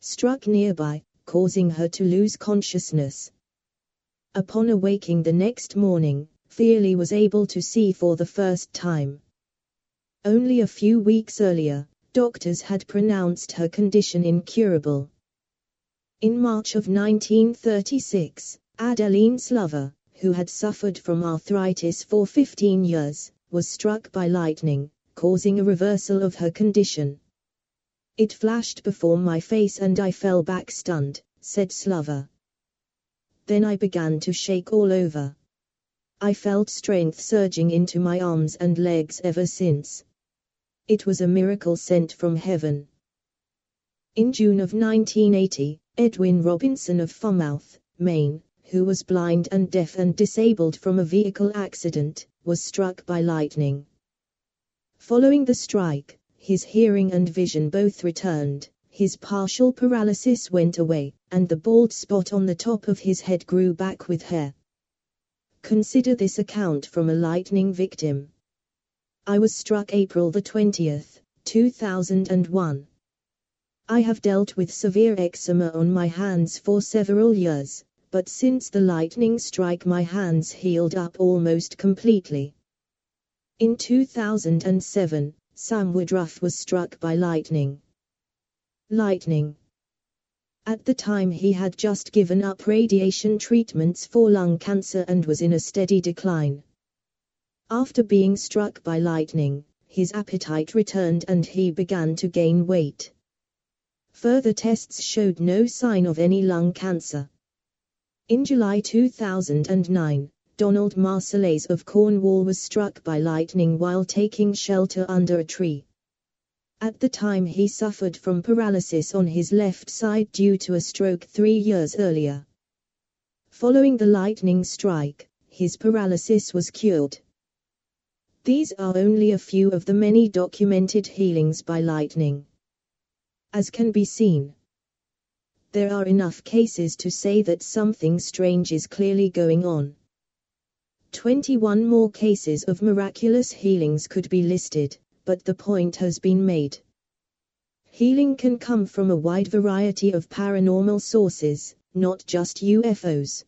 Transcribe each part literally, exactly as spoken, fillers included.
struck nearby, causing her to lose consciousness. Upon awaking the next morning, Feely was able to see for the first time. Only a few weeks earlier, doctors had pronounced her condition incurable. In March of nineteen thirty-six, Adeline Slover, who had suffered from arthritis for fifteen years, was struck by lightning, causing a reversal of her condition. "It flashed before my face and I fell back stunned," said Slover. "Then I began to shake all over. I felt strength surging into my arms and legs ever since. It was a miracle sent from heaven." In June of nineteen eighty, Edwin Robinson of Falmouth, Maine, who was blind and deaf and disabled from a vehicle accident, was struck by lightning. Following the strike, his hearing and vision both returned, his partial paralysis went away, and the bald spot on the top of his head grew back with hair. Consider this account from a lightning victim. "I was struck April the twentieth, two thousand one. I have dealt with severe eczema on my hands for several years, but since the lightning strike my hands healed up almost completely." In two thousand seven, Sam Woodruff was struck by lightning. Lightning. At the time he had just given up radiation treatments for lung cancer and was in a steady decline. After being struck by lightning, his appetite returned and he began to gain weight. Further tests showed no sign of any lung cancer. In July two thousand nine, Donald Marcellais of Cornwall was struck by lightning while taking shelter under a tree. At the time he suffered from paralysis on his left side due to a stroke three years earlier. Following the lightning strike, his paralysis was cured. These are only a few of the many documented healings by lightning. As can be seen, there are enough cases to say that something strange is clearly going on. twenty-one more cases of miraculous healings could be listed, but the point has been made. Healing can come from a wide variety of paranormal sources, not just U F Os.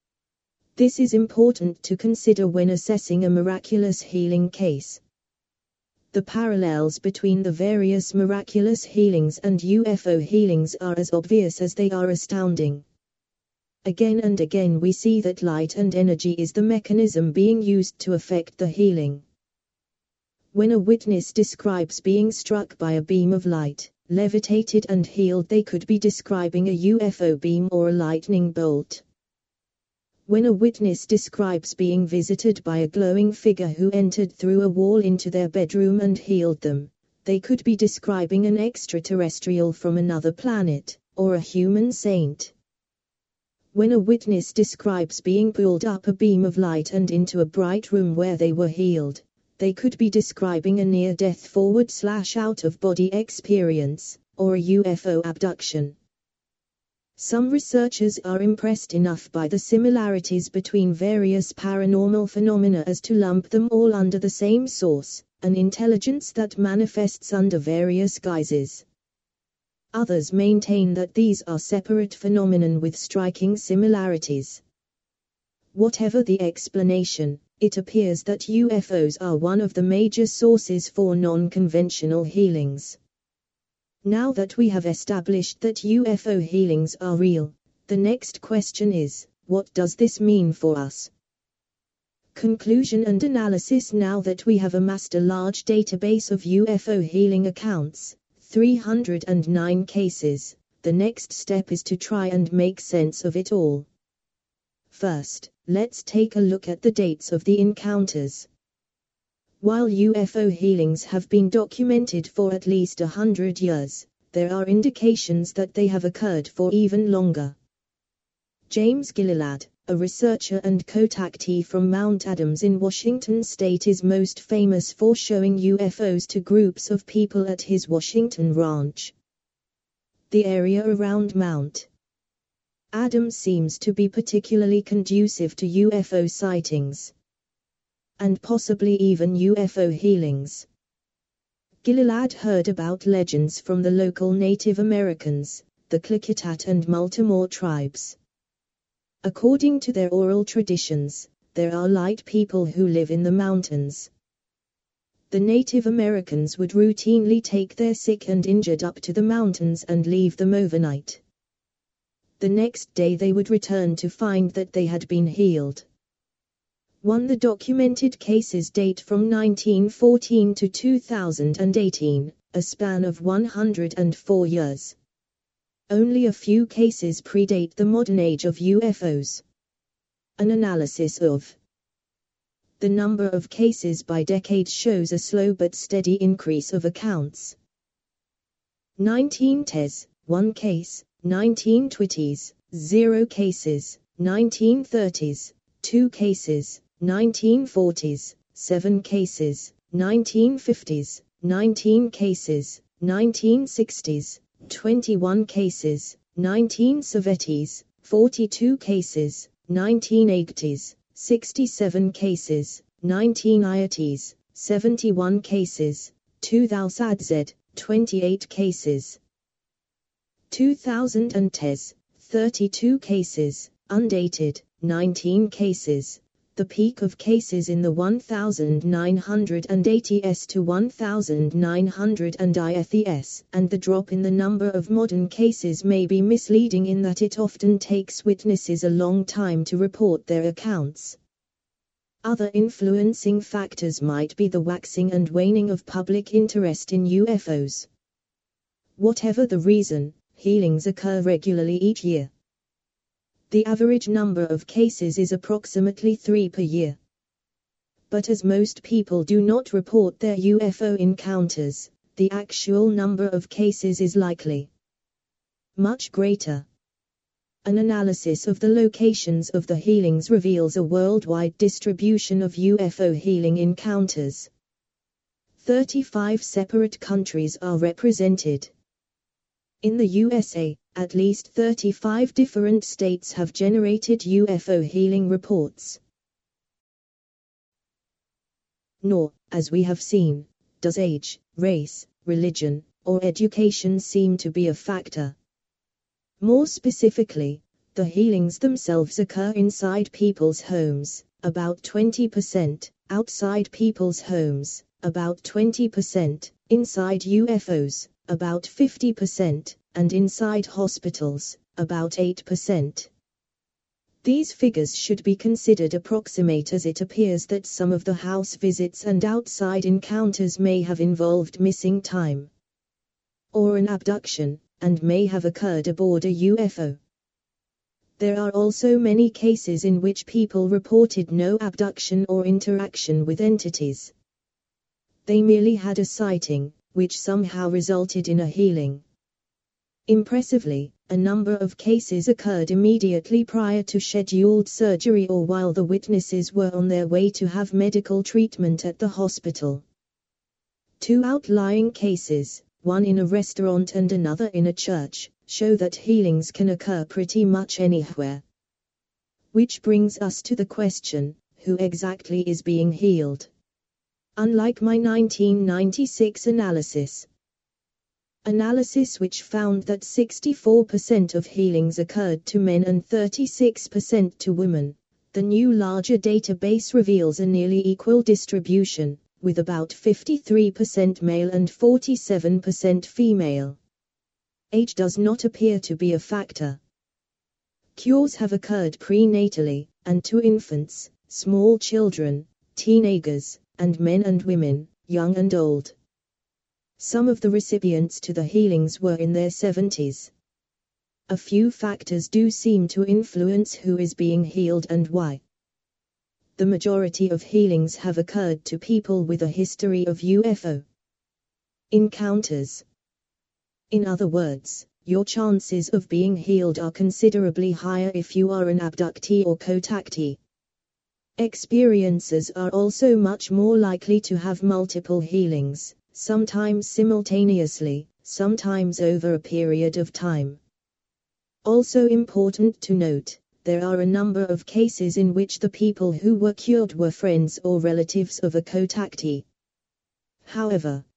This is important to consider when assessing a miraculous healing case. The parallels between the various miraculous healings and U F O healings are as obvious as they are astounding. Again and again we see that light and energy is the mechanism being used to effect the healing. When a witness describes being struck by a beam of light, levitated and healed, they could be describing a U F O beam or a lightning bolt. When a witness describes being visited by a glowing figure who entered through a wall into their bedroom and healed them, they could be describing an extraterrestrial from another planet, or a human saint. When a witness describes being pulled up a beam of light and into a bright room where they were healed, they could be describing a near-death forward slash out-of-body experience, or a U F O abduction. Some researchers are impressed enough by the similarities between various paranormal phenomena as to lump them all under the same source, an intelligence that manifests under various guises. Others maintain that these are separate phenomena with striking similarities. Whatever the explanation, it appears that U F Os are one of the major sources for non-conventional healings. Now that we have established that U F O healings are real, the next question is, what does this mean for us? Conclusion and analysis. Now that we have amassed a large database of U F O healing accounts, three hundred nine cases, the next step is to try and make sense of it all. First, let's take a look at the dates of the encounters. While U F O healings have been documented for at least a hundred years, there are indications that they have occurred for even longer. James Gilliland, a researcher and contactee from Mount Adams in Washington state, is most famous for showing U F Os to groups of people at his Washington ranch. The area around Mount Adams seems to be particularly conducive to U F O sightings, and possibly even U F O healings. Gilliland heard about legends from the local Native Americans, the Klickitat and Multimore tribes. According to their oral traditions, there are light people who live in the mountains. The Native Americans would routinely take their sick and injured up to the mountains and leave them overnight. The next day they would return to find that they had been healed. One the documented cases date from nineteen fourteen to two thousand eighteen, a span of one hundred four years. Only a few cases predate the modern age of U F Os. An analysis of the number of cases by decade shows a slow but steady increase of accounts. nineteen tens, one case, nineteen twenties, zero cases, nineteen thirties, two cases, nineteen forties, seven cases, nineteen fifties, nineteen cases, nineteen sixties, twenty-one cases, nineteen seventies, forty-two cases, nineteen eighties, sixty-seven cases, nineteen nineties, seventy-one cases, two thousand, twenty-eight cases. two thousand tens, thirty-two cases, undated, nineteen cases. The peak of cases in the nineteen eighties to nineteen nineties, and the drop in the number of modern cases may be misleading in that it often takes witnesses a long time to report their accounts. Other influencing factors might be the waxing and waning of public interest in U F Os. Whatever the reason, healings occur regularly each year. The average number of cases is approximately three per year. But as most people do not report their U F O encounters, the actual number of cases is likely much greater. An analysis of the locations of the healings reveals a worldwide distribution of U F O healing encounters. thirty-five separate countries are represented. In the U S A, at least thirty-five different states have generated U F O healing reports. Nor, as we have seen, does age, race, religion, or education seem to be a factor. More specifically, the healings themselves occur inside people's homes, about twenty percent, outside people's homes, about twenty percent, inside U F Os, about fifty percent, and inside hospitals, about eight percent. These figures should be considered approximate, as it appears that some of the house visits and outside encounters may have involved missing time or an abduction, and may have occurred aboard a U F O. There are also many cases in which people reported no abduction or interaction with entities. They merely had a sighting, which somehow resulted in a healing. Impressively, a number of cases occurred immediately prior to scheduled surgery or while the witnesses were on their way to have medical treatment at the hospital. Two outlying cases, one in a restaurant and another in a church, show that healings can occur pretty much anywhere. Which brings us to the question, who exactly is being healed? Unlike my nineteen ninety-six analysis, analysis which found that sixty-four percent of healings occurred to men and thirty-six percent to women, the new larger database reveals a nearly equal distribution, with about fifty-three percent male and forty-seven percent female. Age does not appear to be a factor. Cures have occurred prenatally, and to infants, small children, teenagers, and men and women, young and old. Some of the recipients to the healings were in their seventies. A few factors do seem to influence who is being healed and why. The majority of healings have occurred to people with a history of U F O encounters. In other words, your chances of being healed are considerably higher if you are an abductee or contactee. Experiencers are also much more likely to have multiple healings, sometimes simultaneously, sometimes over a period of time. Also important to note, there are a number of cases in which the people who were cured were friends or relatives of a contactee. However,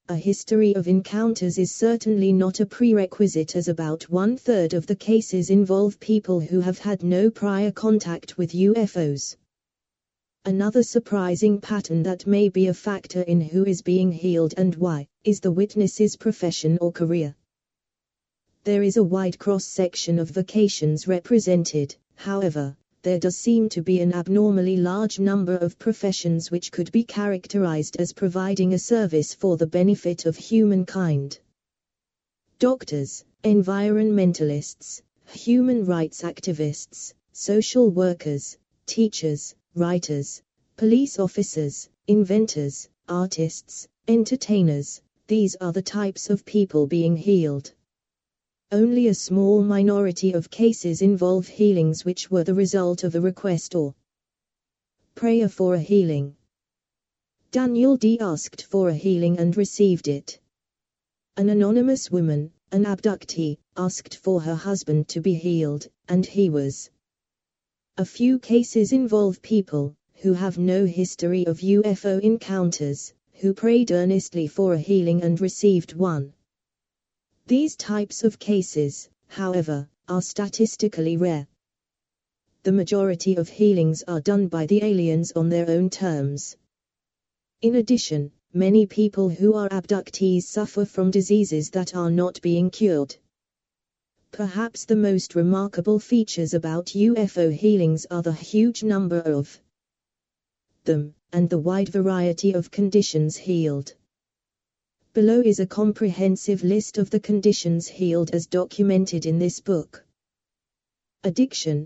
a history of encounters is certainly not a prerequisite, as about one-third of the cases involve people who have had no prior contact with U F Os. Another surprising pattern that may be a factor in who is being healed and why, is the witness's profession or career. There is a wide cross-section of vocations represented, however, there does seem to be an abnormally large number of professions which could be characterized as providing a service for the benefit of humankind. Doctors, environmentalists, human rights activists, social workers, teachers, writers, police officers, inventors, artists, entertainers, these are the types of people being healed. Only a small minority of cases involve healings which were the result of a request or prayer for a healing. Daniel D. asked for a healing and received it. An anonymous woman, an abductee, asked for her husband to be healed, and he was. A few cases involve people who have no history of U F O encounters, who prayed earnestly for a healing and received one. These types of cases, however, are statistically rare. The majority of healings are done by the aliens on their own terms. In addition, many people who are abductees suffer from diseases that are not being cured. Perhaps the most remarkable features about U F O healings are the huge number of them, and the wide variety of conditions healed. Below is a comprehensive list of the conditions healed as documented in this book. Addiction.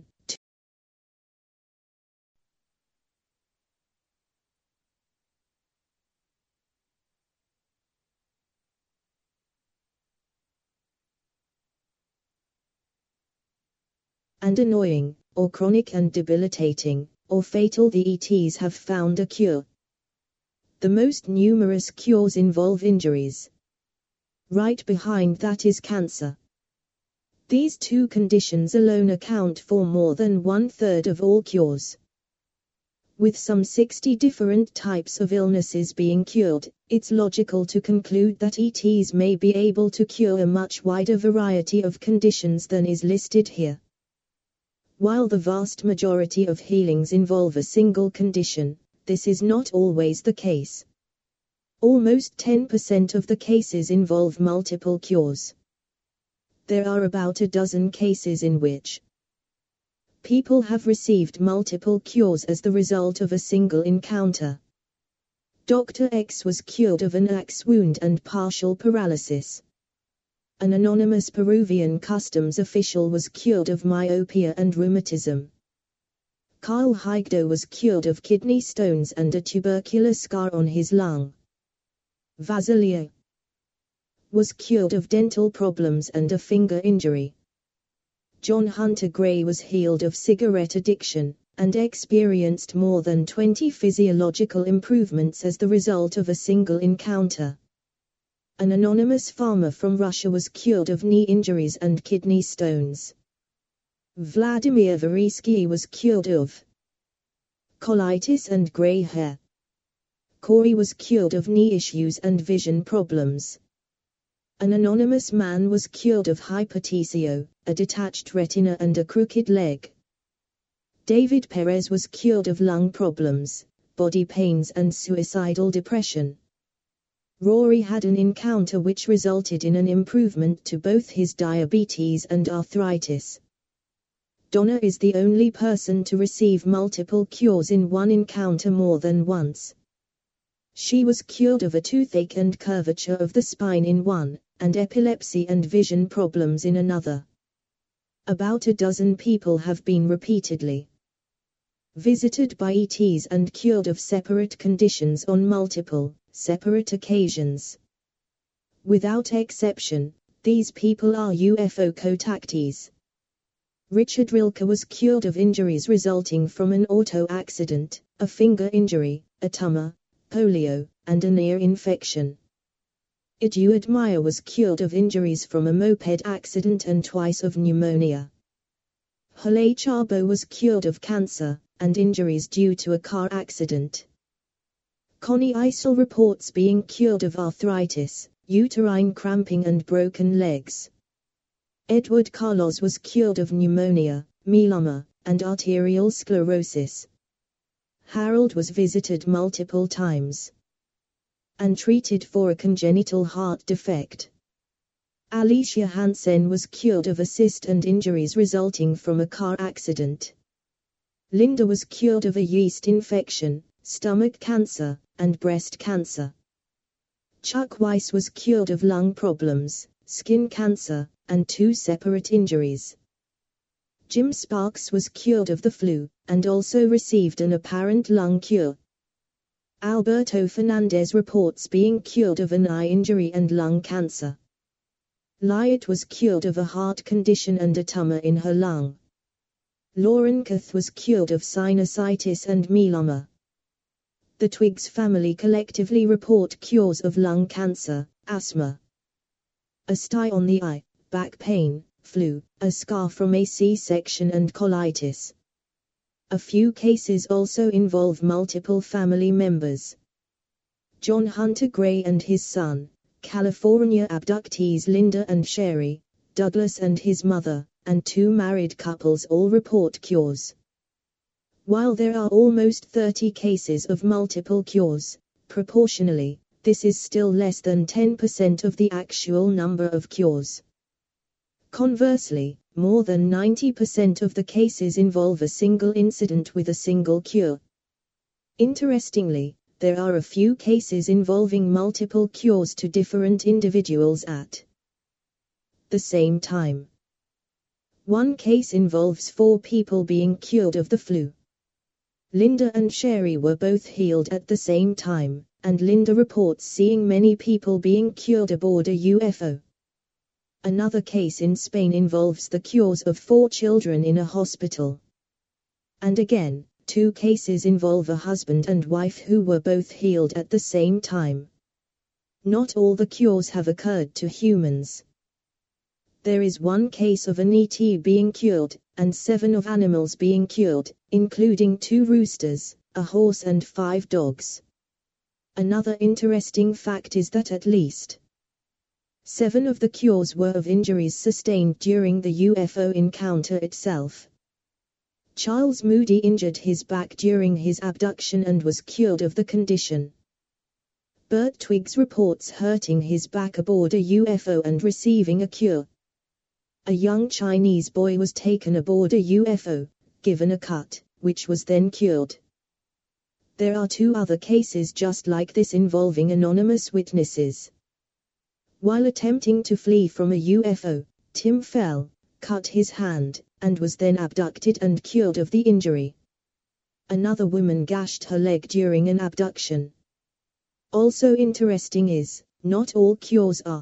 And annoying, or chronic and debilitating, or fatal. The E Ts have found a cure. The most numerous cures involve injuries. Right behind that is cancer. These two conditions alone account for more than one-third of all cures. With some sixty different types of illnesses being cured, it's logical to conclude that E Ts may be able to cure a much wider variety of conditions than is listed here. While the vast majority of healings involve a single condition, this is not always the case. Almost ten percent of the cases involve multiple cures. There are about a dozen cases in which people have received multiple cures as the result of a single encounter. Doctor X was cured of an axe wound and partial paralysis. An anonymous Peruvian customs official was cured of myopia and rheumatism. Carl Higdo was cured of kidney stones and a tubercular scar on his lung. Vasilio was cured of dental problems and a finger injury. John Hunter Gray was healed of cigarette addiction, and experienced more than twenty physiological improvements as the result of a single encounter. An anonymous farmer from Russia was cured of knee injuries and kidney stones. Vladimir Varisky was cured of colitis and gray hair. Corey was cured of knee issues and vision problems. An anonymous man was cured of hypertesio, a detached retina and a crooked leg. David Perez was cured of lung problems, body pains and suicidal depression. Rory had an encounter which resulted in an improvement to both his diabetes and arthritis. Donna is the only person to receive multiple cures in one encounter more than once. She was cured of a toothache and curvature of the spine in one, and epilepsy and vision problems in another. About a dozen people have been repeatedly visited by E Ts and cured of separate conditions on multiple, separate occasions. Without exception, these people are U F O contactees. Richard Rilke was cured of injuries resulting from an auto accident, a finger injury, a tumor, polio, and an ear infection. Edward Meyer was cured of injuries from a moped accident and twice of pneumonia. Hale Chabo was cured of cancer, and injuries due to a car accident. Connie Isel reports being cured of arthritis, uterine cramping and broken legs. Edward Carlos was cured of pneumonia, melanoma, and arterial sclerosis. Harold was visited multiple times and treated for a congenital heart defect. Alicia Hansen was cured of a cyst and injuries resulting from a car accident. Linda was cured of a yeast infection, stomach cancer, and breast cancer. Chuck Weiss was cured of lung problems, skin cancer, and two separate injuries. Jim Sparks was cured of the flu, and also received an apparent lung cure. Alberto Fernandez reports being cured of an eye injury and lung cancer. Lyatt was cured of a heart condition and a tumor in her lung. Lauren Kath was cured of sinusitis and melanoma. The Twiggs family collectively report cures of lung cancer, asthma, a sty on the eye, back pain, flu, a scar from a C-section and colitis. A few cases also involve multiple family members. John Hunter Gray and his son, California abductees Linda and Sherry, Douglas and his mother, and two married couples all report cures. While there are almost thirty cases of multiple cures, proportionally, this is still less than ten percent of the actual number of cures. Conversely, more than ninety percent of the cases involve a single incident with a single cure. Interestingly, there are a few cases involving multiple cures to different individuals at the same time. One case involves four people being cured of the flu. Linda and Sherry were both healed at the same time, and Linda reports seeing many people being cured aboard a U F O. Another case in Spain involves the cures of four children in a hospital. And again, two cases involve a husband and wife who were both healed at the same time. Not all the cures have occurred to humans. There is one case of an E T being cured, and seven of animals being cured, including two roosters, a horse and five dogs. Another interesting fact is that at least seven of the cures were of injuries sustained during the U F O encounter itself. Charles Moody injured his back during his abduction and was cured of the condition. Bert Twiggs reports hurting his back aboard a U F O and receiving a cure. A young Chinese boy was taken aboard a U F O, given a cut, which was then cured. There are two other cases just like this involving anonymous witnesses. While attempting to flee from a U F O, Tim fell, cut his hand, and was then abducted and cured of the injury. Another woman gashed her leg during an abduction. Also interesting is, not all cures are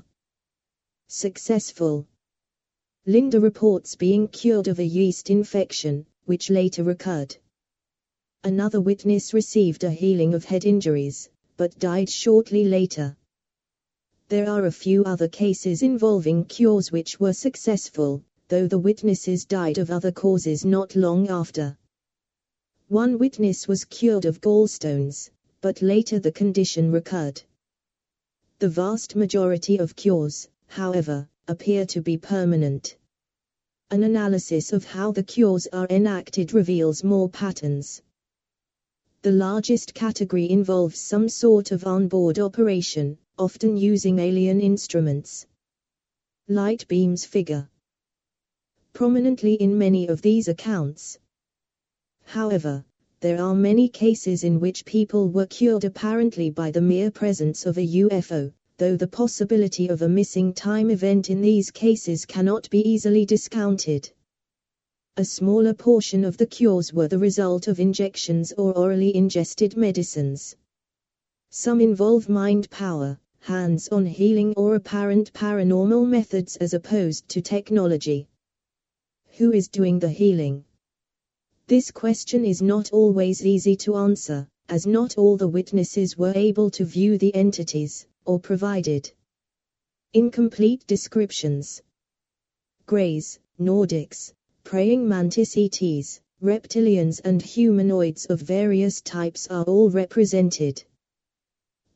successful. Linda reports being cured of a yeast infection, which later recurred. Another witness received a healing of head injuries, but died shortly later. There are a few other cases involving cures which were successful, though the witnesses died of other causes not long after. One witness was cured of gallstones, but later the condition recurred. The vast majority of cures, however, appear to be permanent. An analysis of how the cures are enacted reveals more patterns. The largest category involves some sort of onboard operation, often using alien instruments. Light beams figure prominently in many of these accounts. However, there are many cases in which people were cured apparently by the mere presence of a U F O, though the possibility of a missing time event in these cases cannot be easily discounted. A smaller portion of the cures were the result of injections or orally ingested medicines. Some involve mind power, hands-on healing or apparent paranormal methods as opposed to technology. Who is doing the healing? This question is not always easy to answer, as not all the witnesses were able to view the entities, or provided incomplete descriptions. Greys, Nordics, praying mantis E Ts, reptilians and humanoids of various types are all represented.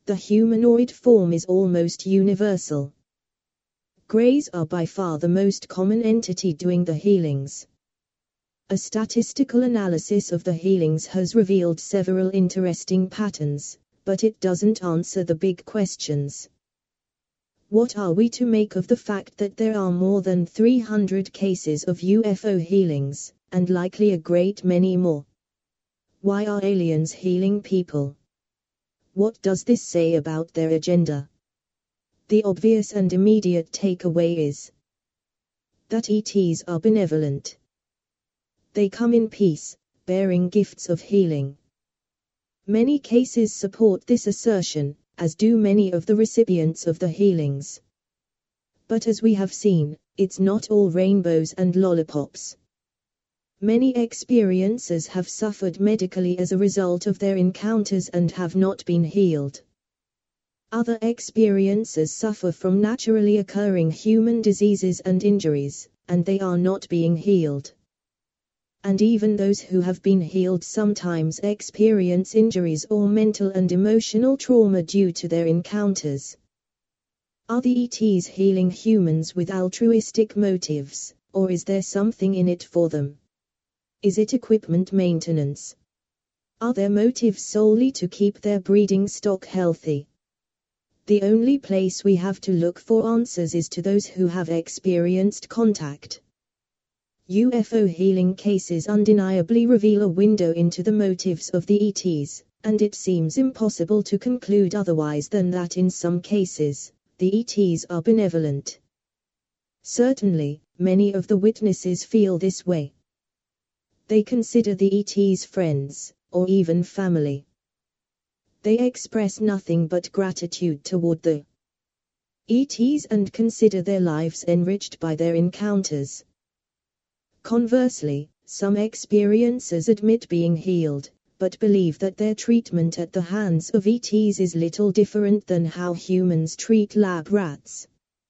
The humanoid form is almost universal. Greys are by far the most common entity doing the healings. A statistical analysis of the healings has revealed several interesting patterns, but it doesn't answer the big questions. What are we to make of the fact that there are more than three hundred cases of U F O healings, and likely a great many more? Why are aliens healing people? What does this say about their agenda? The obvious and immediate takeaway is that E Ts are benevolent. They come in peace, bearing gifts of healing. Many cases support this assertion, as do many of the recipients of the healings. But as we have seen, it's not all rainbows and lollipops. Many experiencers have suffered medically as a result of their encounters and have not been healed. Other experiencers suffer from naturally occurring human diseases and injuries, and they are not being healed. And even those who have been healed sometimes experience injuries or mental and emotional trauma due to their encounters. Are the E Ts healing humans with altruistic motives, or is there something in it for them? Is it equipment maintenance? Are their motives solely to keep their breeding stock healthy? The only place we have to look for answers is to those who have experienced contact. U F O healing cases undeniably reveal a window into the motives of the E Ts, and it seems impossible to conclude otherwise than that in some cases, the E Ts are benevolent. Certainly, many of the witnesses feel this way. They consider the E Ts friends, or even family. They express nothing but gratitude toward the E Ts and consider their lives enriched by their encounters. Conversely, some experiencers admit being healed, but believe that their treatment at the hands of E Ts is little different than how humans treat lab rats.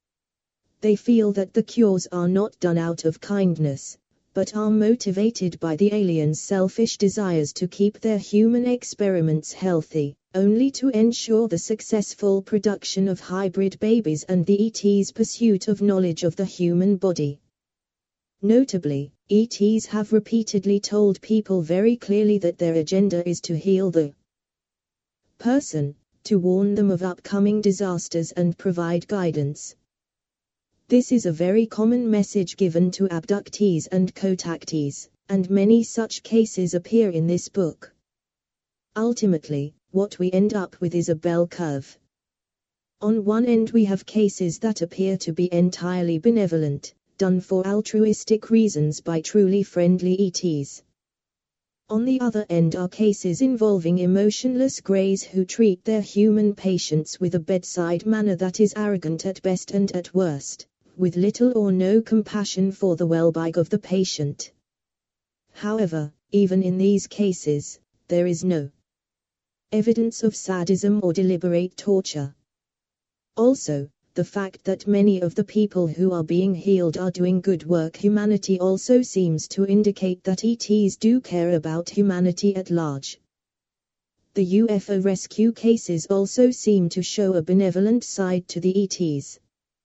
They feel that the cures are not done out of kindness, but are motivated by the aliens' selfish desires to keep their human experiments healthy, only to ensure the successful production of hybrid babies and the E Ts' pursuit of knowledge of the human body. Notably, E Ts have repeatedly told people very clearly that their agenda is to heal the person, to warn them of upcoming disasters and provide guidance. This is a very common message given to abductees and contactees, and many such cases appear in this book. Ultimately, what we end up with is a bell curve. On one end we have cases that appear to be entirely benevolent, done for altruistic reasons by truly friendly E Ts. On the other end are cases involving emotionless greys who treat their human patients with a bedside manner that is arrogant at best and at worst, with little or no compassion for the well-being of the patient. However, even in these cases, there is no evidence of sadism or deliberate torture. Also, the fact that many of the people who are being healed are doing good work humanity also seems to indicate that E Ts do care about humanity at large. The U F O rescue cases also seem to show a benevolent side to the E Ts.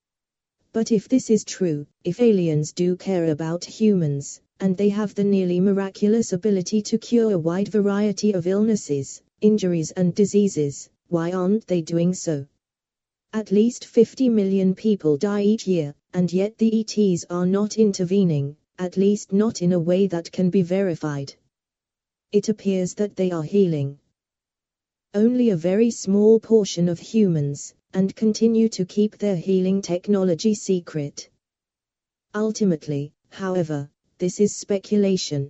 But if this is true, if aliens do care about humans, and they have the nearly miraculous ability to cure a wide variety of illnesses, injuries and diseases, why aren't they doing so? At least fifty million people die each year, and yet the E Ts are not intervening, at least not in a way that can be verified. It appears that they are healing only a very small portion of humans, and continue to keep their healing technology secret. Ultimately, however, this is speculation.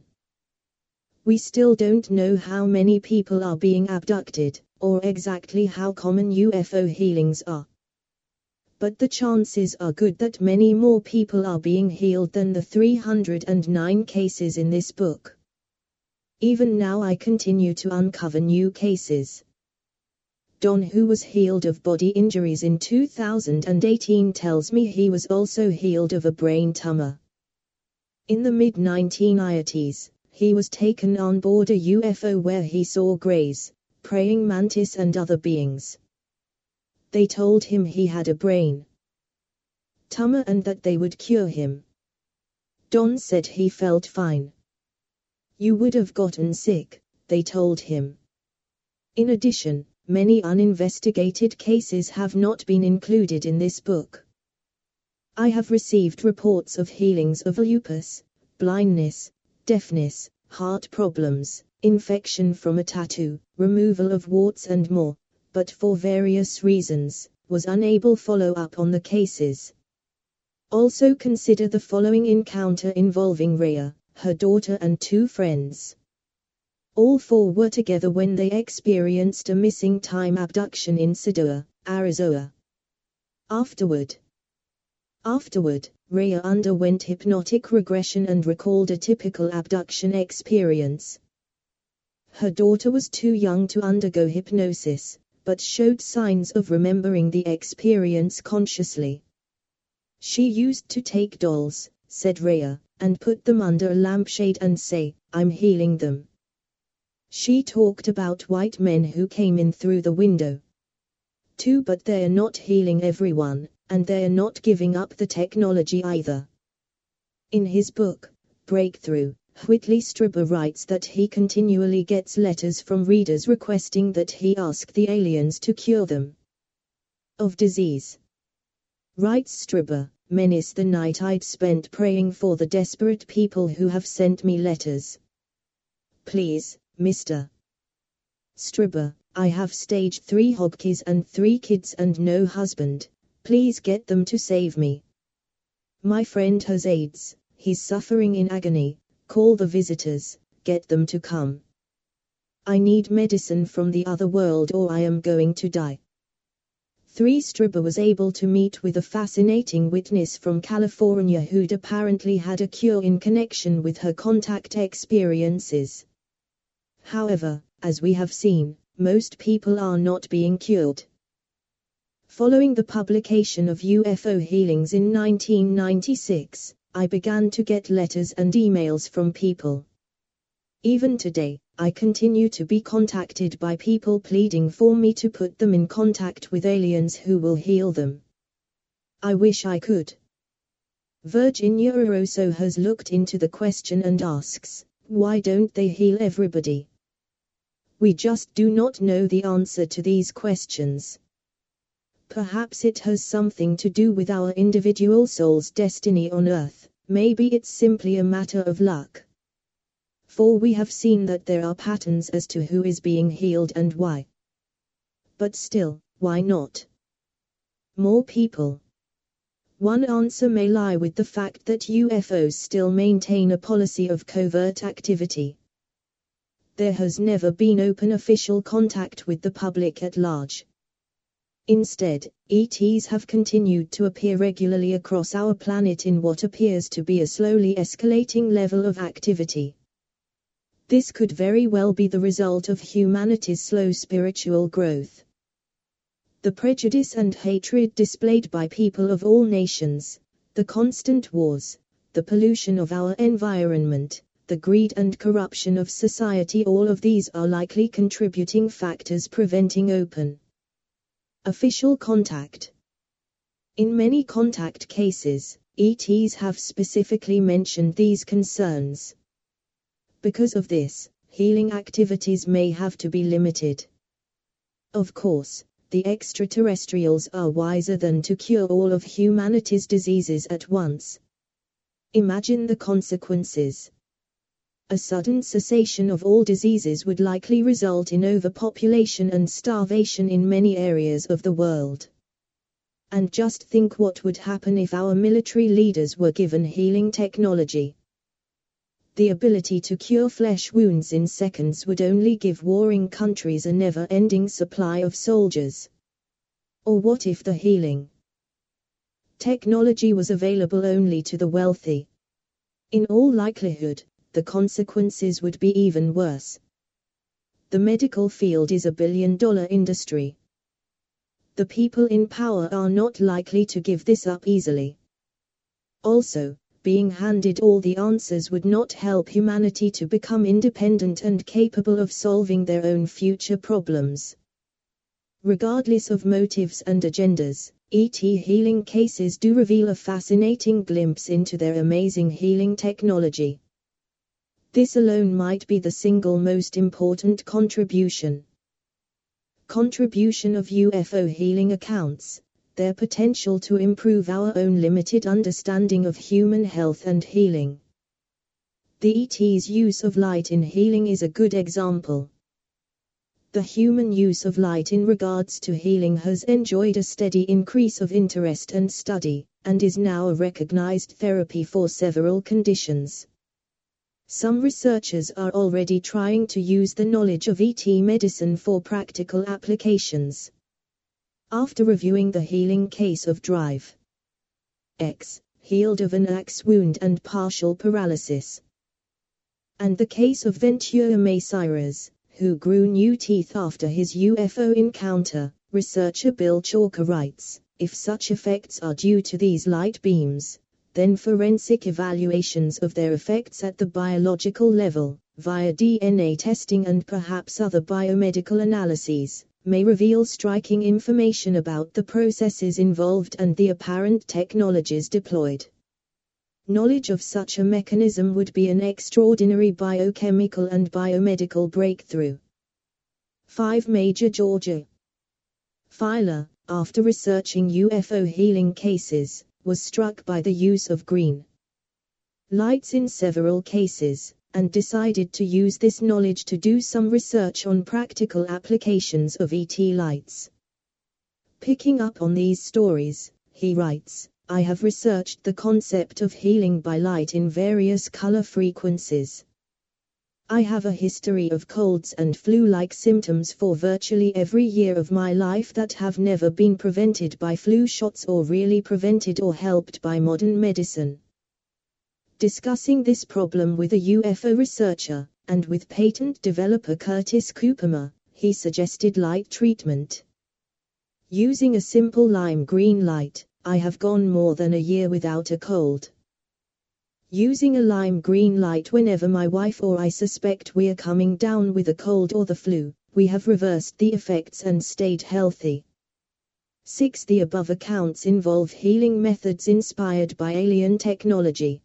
We still don't know how many people are being abducted, or exactly how common U F O healings are. But the chances are good that many more people are being healed than the three hundred nine cases in this book. Even now I continue to uncover new cases. Don, who was healed of body injuries in two thousand eighteen, tells me he was also healed of a brain tumor. In the mid nineteen eighties, he was taken on board a U F O where he saw greys, praying mantis and other beings. They told him he had a brain tumor and that they would cure him. Don said he felt fine. You would have gotten sick, they told him. In addition, many uninvestigated cases have not been included in this book. I have received reports of healings of lupus, blindness, deafness, heart problems, infection from a tattoo, removal of warts and more, but for various reasons, was unable to follow up on the cases. Also consider the following encounter involving Rhea, her daughter and two friends. All four were together when they experienced a missing time abduction in Sedona, Arizona. Afterward, Afterward, Rhea underwent hypnotic regression and recalled a typical abduction experience. Her daughter was too young to undergo hypnosis, but showed signs of remembering the experience consciously. She used to take dolls, said Rhea, and put them under a lampshade and say, "I'm healing them." She talked about white men who came in through the window. Too, but they're not healing everyone, and they're not giving up the technology either. In his book, Breakthrough, Whitley Strieber writes that he continually gets letters from readers requesting that he ask the aliens to cure them of disease. Writes Strieber, "Many's the night I'd spent praying for the desperate people who have sent me letters. Please, Mister Strieber, I have stage three Hogkies and three kids and no husband. Please get them to save me. My friend has AIDS, he's suffering in agony. Call the visitors, get them to come. I need medicine from the other world or I am going to die." three Strieber was able to meet with a fascinating witness from California who'd apparently had a cure in connection with her contact experiences. However, as we have seen, most people are not being cured. Following the publication of U F O healings in nineteen ninety-six, I began to get letters and emails from people. Even today, I continue to be contacted by people pleading for me to put them in contact with aliens who will heal them. I wish I could. Virginia Eroso has looked into the question and asks, why don't they heal everybody? We just do not know the answer to these questions. Perhaps it has something to do with our individual soul's destiny on Earth, maybe it's simply a matter of luck. For we have seen that there are patterns as to who is being healed and why. But still, why not more people? One answer may lie with the fact that U F Os still maintain a policy of covert activity. There has never been open official contact with the public at large. Instead, E Ts have continued to appear regularly across our planet in what appears to be a slowly escalating level of activity. This could very well be the result of humanity's slow spiritual growth. The prejudice and hatred displayed by people of all nations, the constant wars, the pollution of our environment, the greed and corruption of society, all of these are likely contributing factors preventing open official contact. In many contact cases, E Ts have specifically mentioned these concerns. Because of this, healing activities may have to be limited. Of course, the extraterrestrials are wiser than to cure all of humanity's diseases at once. Imagine the consequences. A sudden cessation of all diseases would likely result in overpopulation and starvation in many areas of the world. And just think what would happen if our military leaders were given healing technology. The ability to cure flesh wounds in seconds would only give warring countries a never-ending supply of soldiers. Or what if the healing technology was available only to the wealthy? In all likelihood, the consequences would be even worse. The medical field is a billion-dollar industry. The people in power are not likely to give this up easily. Also, being handed all the answers would not help humanity to become independent and capable of solving their own future problems. Regardless of motives and agendas, E T healing cases do reveal a fascinating glimpse into their amazing healing technology. This alone might be the single most important contribution. Contribution of U F O healing accounts, their potential to improve our own limited understanding of human health and healing. The E T's use of light in healing is a good example. The human use of light in regards to healing has enjoyed a steady increase of interest and study, and is now a recognized therapy for several conditions. Some researchers are already trying to use the knowledge of E T medicine for practical applications. After reviewing the healing case of Drive X, healed of an axe wound and partial paralysis, and the case of Ventura Maciras, who grew new teeth after his U F O encounter, researcher Bill Chalker writes, if such effects are due to these light beams, then forensic evaluations of their effects at the biological level, via D N A testing and perhaps other biomedical analyses, may reveal striking information about the processes involved and the apparent technologies deployed. Knowledge of such a mechanism would be an extraordinary biochemical and biomedical breakthrough. five Major Georgia Filer, after researching U F O healing cases, was struck by the use of green lights in several cases, and decided to use this knowledge to do some research on practical applications of E T lights. Picking up on these stories, he writes, I have researched the concept of healing by light in various color frequencies. I have a history of colds and flu-like symptoms for virtually every year of my life that have never been prevented by flu shots or really prevented or helped by modern medicine. Discussing this problem with a U F O researcher, and with patent developer Curtis Cooperma, he suggested light treatment. Using a simple lime green light, I have gone more than a year without a cold. Using a lime green light whenever my wife or I suspect we're coming down with a cold or the flu, we have reversed the effects and stayed healthy. six The above accounts involve healing methods inspired by alien technology.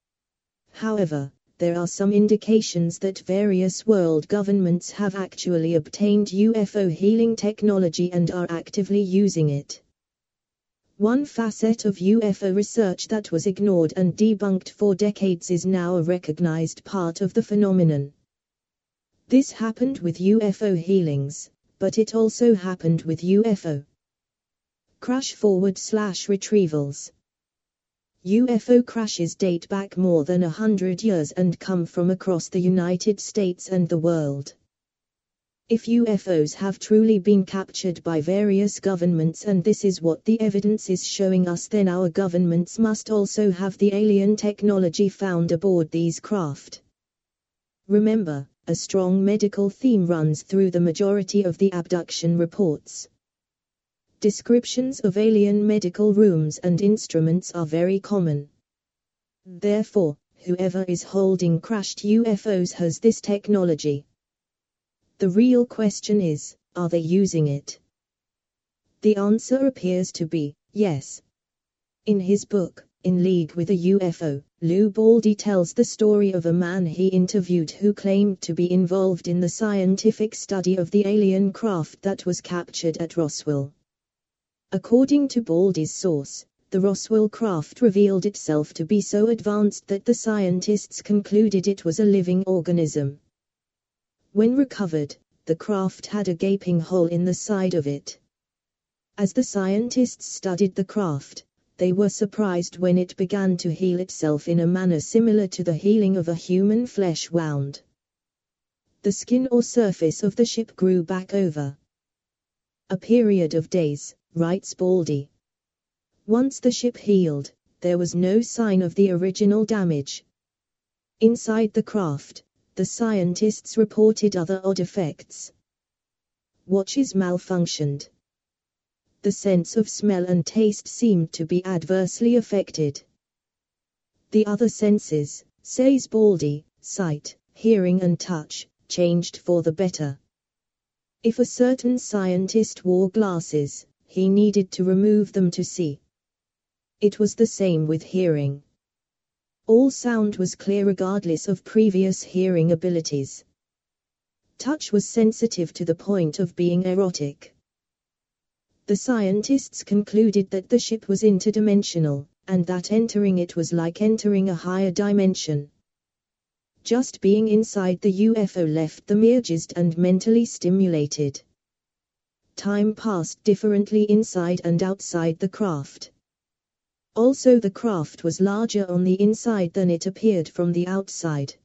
However, there are some indications that various world governments have actually obtained U F O healing technology and are actively using it. One facet of U F O research that was ignored and debunked for decades is now a recognized part of the phenomenon. This happened with U F O healings, but it also happened with U F O crash forward slash retrievals. U F O crashes date back more than a hundred years and come from across the United States and the world. If U F Os have truly been captured by various governments and this is what the evidence is showing us, then our governments must also have the alien technology found aboard these craft. Remember, a strong medical theme runs through the majority of the abduction reports. Descriptions of alien medical rooms and instruments are very common. Therefore, whoever is holding crashed U F Os has this technology. The real question is, are they using it? The answer appears to be, yes. In his book, In League with a U F O, Lou Baldy tells the story of a man he interviewed who claimed to be involved in the scientific study of the alien craft that was captured at Roswell. According to Baldy's source, the Roswell craft revealed itself to be so advanced that the scientists concluded it was a living organism. When recovered, the craft had a gaping hole in the side of it. As the scientists studied the craft, they were surprised when it began to heal itself in a manner similar to the healing of a human flesh wound. The skin or surface of the ship grew back over a period of days, writes Baldy. Once the ship healed, there was no sign of the original damage. Inside the craft, the scientists reported other odd effects. Watches malfunctioned. The sense of smell and taste seemed to be adversely affected. The other senses, says Baldy, sight, hearing and touch, changed for the better. If a certain scientist wore glasses, he needed to remove them to see. It was the same with hearing. All sound was clear regardless of previous hearing abilities. Touch was sensitive to the point of being erotic. The scientists concluded that the ship was interdimensional, and that entering it was like entering a higher dimension. Just being inside the U F O left them energized and mentally stimulated. Time passed differently inside and outside the craft. Also, the craft was larger on the inside than it appeared from the outside.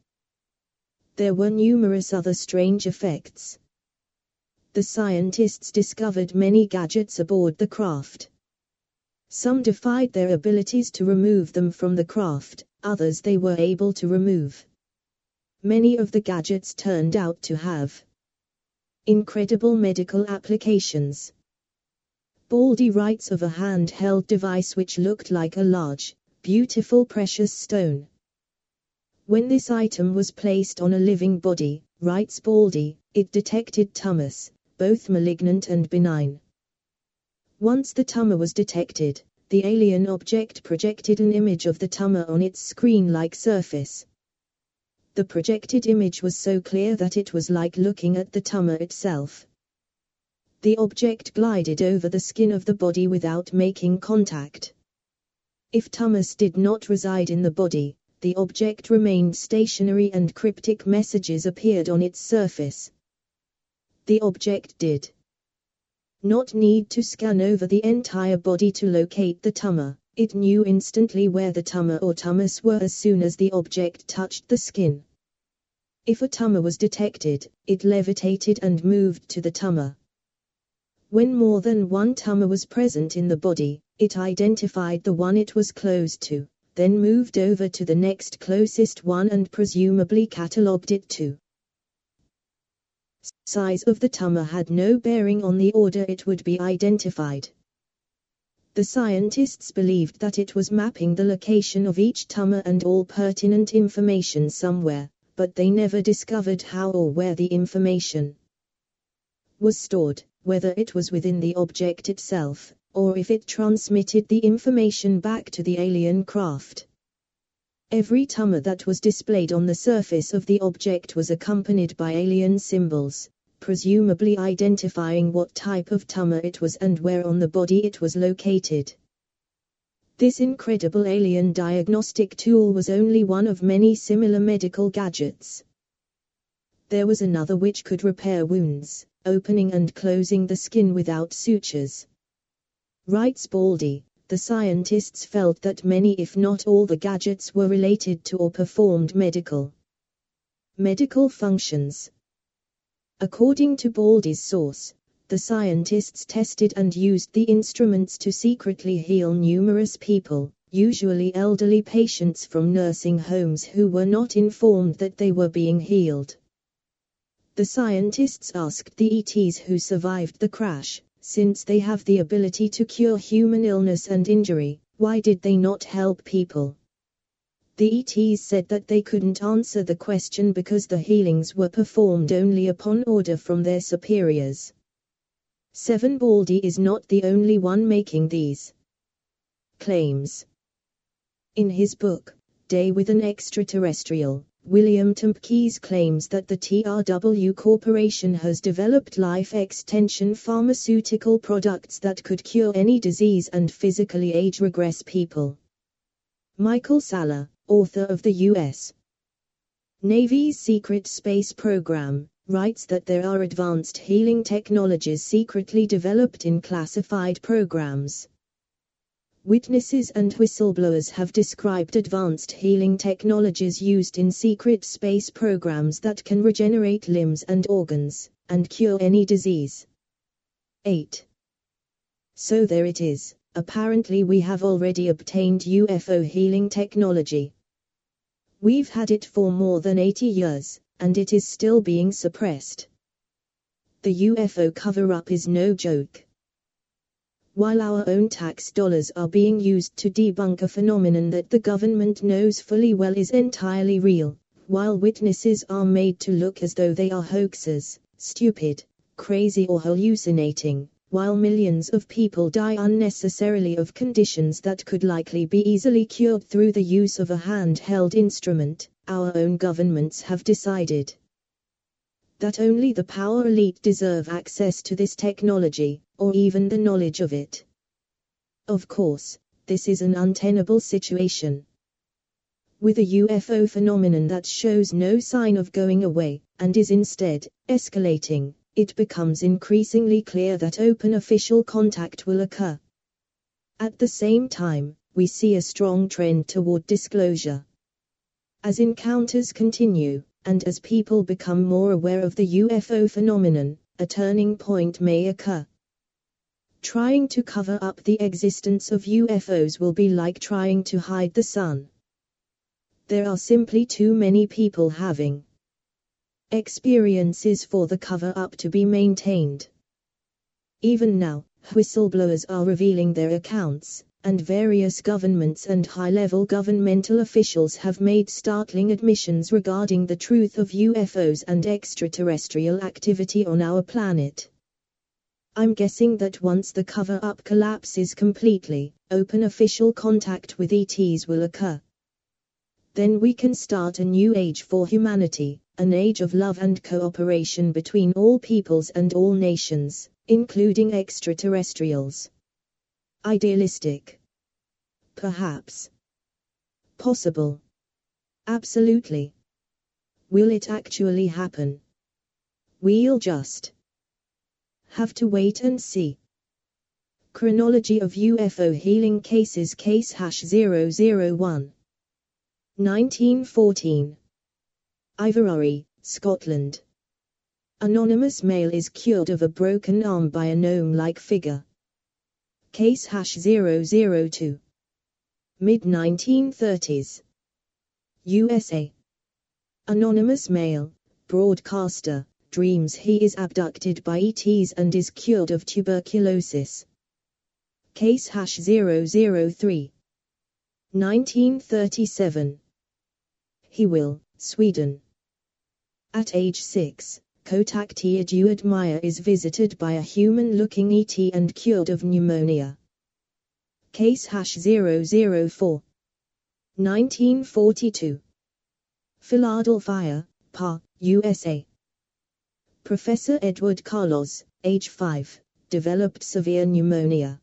There were numerous other strange effects. The scientists discovered many gadgets aboard the craft. Some defied their abilities to remove them from the craft, others they were able to remove. Many of the gadgets turned out to have incredible medical applications. Baldy writes of a handheld device which looked like a large, beautiful precious stone. When this item was placed on a living body, writes Baldy, it detected tumors, both malignant and benign. Once the tumor was detected, the alien object projected an image of the tumor on its screen-like surface. The projected image was so clear that it was like looking at the tumor itself. The object glided over the skin of the body without making contact. If tumors did not reside in the body, the object remained stationary and cryptic messages appeared on its surface. The object did not need to scan over the entire body to locate the tumor. It knew instantly where the tumor or tumors were as soon as the object touched the skin. If a tumor was detected, it levitated and moved to the tumor. When more than one tumor was present in the body, it identified the one it was close to, then moved over to the next closest one and presumably catalogued it too. Size of the tumor had no bearing on the order it would be identified. The scientists believed that it was mapping the location of each tumor and all pertinent information somewhere, but they never discovered how or where the information was stored, whether it was within the object itself, or if it transmitted the information back to the alien craft. Every tumor that was displayed on the surface of the object was accompanied by alien symbols, presumably identifying what type of tumor it was and where on the body it was located. This incredible alien diagnostic tool was only one of many similar medical gadgets. There was another which could repair wounds, opening and closing the skin without sutures. Writes Baldy, the scientists felt that many if not all the gadgets were related to or performed medical medical functions. According to Baldy's source, the scientists tested and used the instruments to secretly heal numerous people, usually elderly patients from nursing homes who were not informed that they were being healed. The scientists asked the E Ts who survived the crash, since they have the ability to cure human illness and injury, why did they not help people? The E Ts said that they couldn't answer the question because the healings were performed only upon order from their superiors. seven Baldy is not the only one making these claims. In his book, Day with an Extraterrestrial, William Tompkins claims that the T R W Corporation has developed life extension pharmaceutical products that could cure any disease and physically age-regress people. Michael Salla, author of the U S Navy's Secret Space Program, writes that there are advanced healing technologies secretly developed in classified programs. Witnesses and whistleblowers have described advanced healing technologies used in secret space programs that can regenerate limbs and organs, and cure any disease. eight. So there it is, apparently we have already obtained U F O healing technology. We've had it for more than eighty years, and it is still being suppressed. The U F O cover-up is no joke. While our own tax dollars are being used to debunk a phenomenon that the government knows fully well is entirely real, while witnesses are made to look as though they are hoaxers, stupid, crazy or hallucinating, while millions of people die unnecessarily of conditions that could likely be easily cured through the use of a handheld instrument. Our own governments have decided that only the power elite deserve access to this technology, or even the knowledge of it. Of course, this is an untenable situation. With a U F O phenomenon that shows no sign of going away, and is instead escalating, it becomes increasingly clear that open official contact will occur. At the same time, we see a strong trend toward disclosure. As encounters continue, and as people become more aware of the U F O phenomenon, a turning point may occur. Trying to cover up the existence of U F Os will be like trying to hide the sun. There are simply too many people having experiences for the cover-up to be maintained. Even now, whistleblowers are revealing their accounts, and various governments and high-level governmental officials have made startling admissions regarding the truth of U F Os and extraterrestrial activity on our planet. I'm guessing that once the cover-up collapses completely, open official contact with E Ts will occur. Then we can start a new age for humanity, an age of love and cooperation between all peoples and all nations, including extraterrestrials. Idealistic? Perhaps. Possible? Absolutely. Will it actually happen? We'll just have to wait and see. Chronology of U F O healing cases. Case hash zero zero one. nineteen fourteen. Inverary, Scotland. Anonymous male is cured of a broken arm by a gnome-like figure. Case hash zero zero two. mid nineteen thirties. U S A. Anonymous male, broadcaster, dreams he is abducted by E Ts and is cured of tuberculosis. Case hash zero zero three. nineteen thirty-seven. He will, Sweden. At age six, Kotak Teoduard Meyer is visited by a human-looking E T and cured of pneumonia. Case hash zero zero four. nineteen forty-two. Philadelphia, P A, U S A. Professor Edward Carlos, age five, developed severe pneumonia.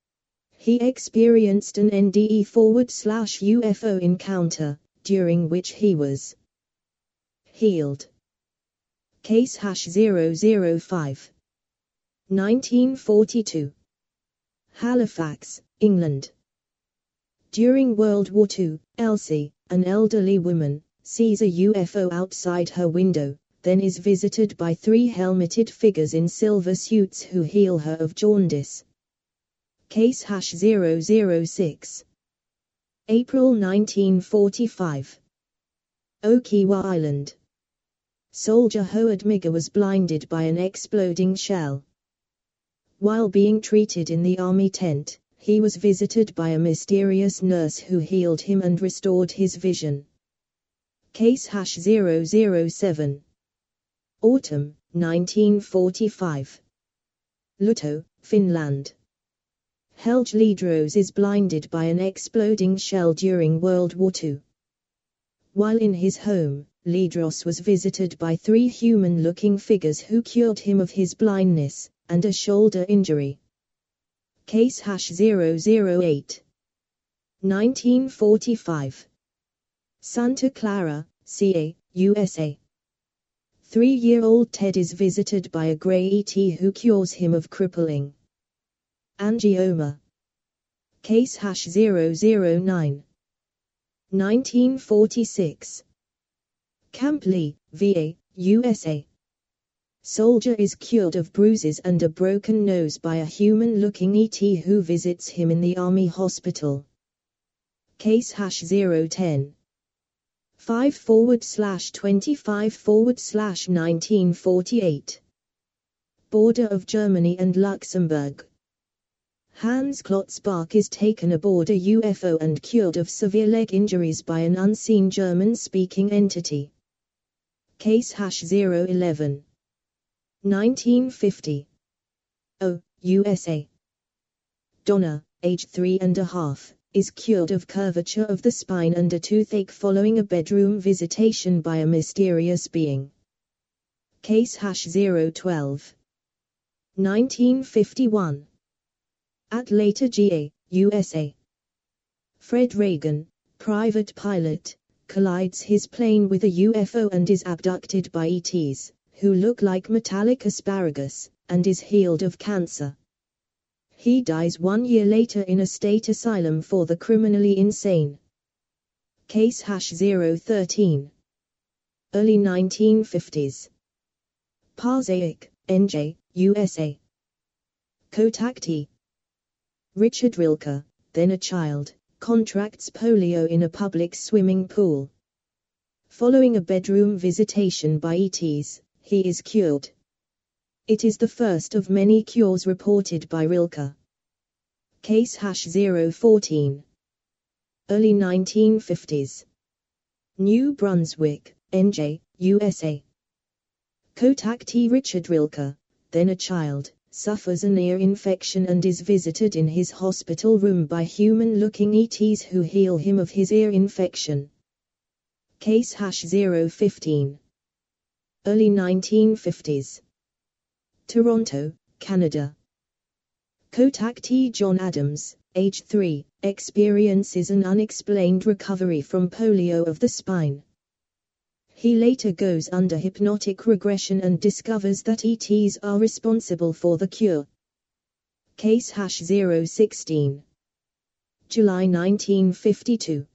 He experienced an N D E forward slash U F O encounter, during which he was healed. Case hash zero zero five. nineteen forty-two. Halifax, England. During World War Two, Elsie, an elderly woman, sees a U F O outside her window, then is visited by three helmeted figures in silver suits who heal her of jaundice. Case hash zero zero six. April nineteen forty-five. Okiwa Island. Soldier Howard Migger was blinded by an exploding shell. While being treated in the army tent, he was visited by a mysterious nurse who healed him and restored his vision. Case hash zero zero seven. Autumn, nineteen forty-five. Lutto, Finland. Helge Ledros is blinded by an exploding shell during World War Two. While in his home, Ledros was visited by three human-looking figures who cured him of his blindness and a shoulder injury. Case hash zero zero eight. nineteen forty-five. Santa Clara, C A, U S A. Three-year-old Ted is visited by a grey E T who cures him of crippling angioma. Case hash zero zero nine. nineteen forty-six. Camp Lee, V A, U S A. Soldier is cured of bruises and a broken nose by a human-looking E T who visits him in the army hospital. Case hash zero ten. five forward slash twenty-five forward slash nineteen forty-eight. Border of Germany and Luxembourg. Hans Klotzbach is taken aboard a U F O and cured of severe leg injuries by an unseen German-speaking entity. Case hash zero eleven. nineteen fifty. O, U S A. Donna, age three and a half, is cured of curvature of the spine and a toothache following a bedroom visitation by a mysterious being. Case hash zero twelve. nineteen fifty-one. Atlanta, G A, U S A. Fred Reagan, private pilot, collides his plane with a U F O and is abducted by E Ts, who look like metallic asparagus, and is healed of cancer. He dies one year later in a state asylum for the criminally insane. Case hash zero thirteen. Early nineteen fifties. Passaic, N J, U S A. Cotact. Richard Rilke, then a child, contracts polio in a public swimming pool. Following a bedroom visitation by E Ts, he is cured. It is the first of many cures reported by Rilke. Case hash zero fourteen. Early nineteen fifties. New Brunswick, N J, U S A. Contactee Richard Rilke, then a child, suffers an ear infection and is visited in his hospital room by human-looking E Ts who heal him of his ear infection. Case hash zero fifteen. Early nineteen fifties. Toronto, Canada. Contactee John Adams, age three, experiences an unexplained recovery from polio of the spine. He later goes under hypnotic regression and discovers that E Ts are responsible for the cure. Case hash zero sixteen. July nineteen fifty-two.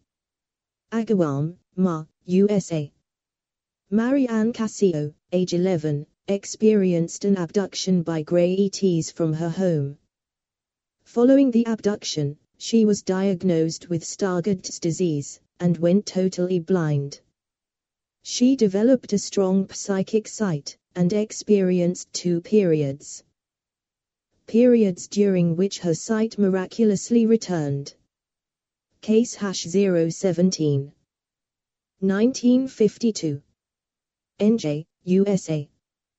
Agawam, Ma, U S A. Marianne Casio, age eleven, experienced an abduction by grey E Ts from her home. Following the abduction, she was diagnosed with Stargardt's disease, and went totally blind. She developed a strong psychic sight, and experienced two periods. Periods during which her sight miraculously returned. Case hash zero seventeen. nineteen fifty-two. N J, U S A.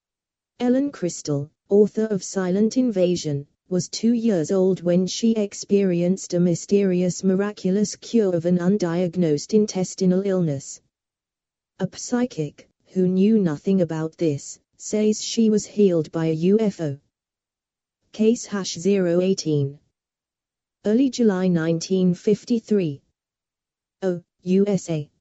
Ellen Crystal, author of Silent Invasion, was two years old when she experienced a mysterious miraculous cure of an undiagnosed intestinal illness. A psychic, who knew nothing about this, says she was healed by a U F O. Case hash zero eighteen. Early July nineteen fifty-three. O, U S A.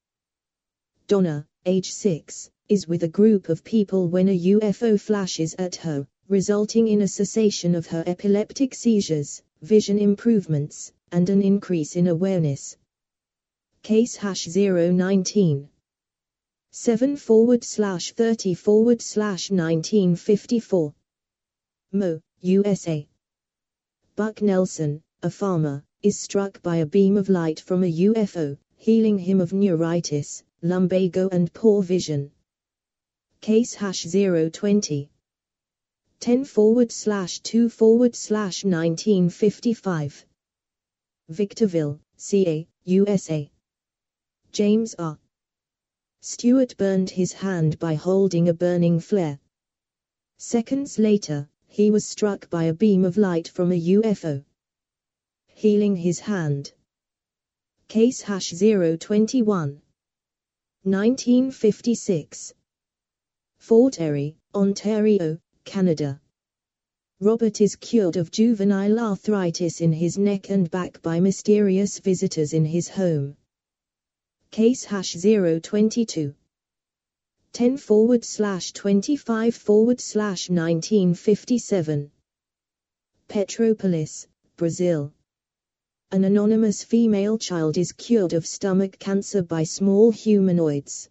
Donna, age six, is with a group of people when a U F O flashes at her, resulting in a cessation of her epileptic seizures, vision improvements, and an increase in awareness. Case hash zero nineteen. seven forward slash thirty forward slash nineteen fifty-four. Mo, U S A. Buck Nelson, a farmer, is struck by a beam of light from a U F O, healing him of neuritis, lumbago and poor vision. Case hash zero twenty. ten forward slash two forward slash nineteen fifty-five. Victorville, C A, U S A. James R. Stewart burned his hand by holding a burning flare. Seconds later, he was struck by a beam of light from a U F O, healing his hand. Case hash zero twenty-one. nineteen fifty-six. Fort Erie, Ontario, Canada. Robert is cured of juvenile arthritis in his neck and back by mysterious visitors in his home. Case hash zero twenty-two. ten forward slash twenty-five forward slash nineteen fifty-seven. Petropolis, Brazil. An anonymous female child is cured of stomach cancer by small humanoids.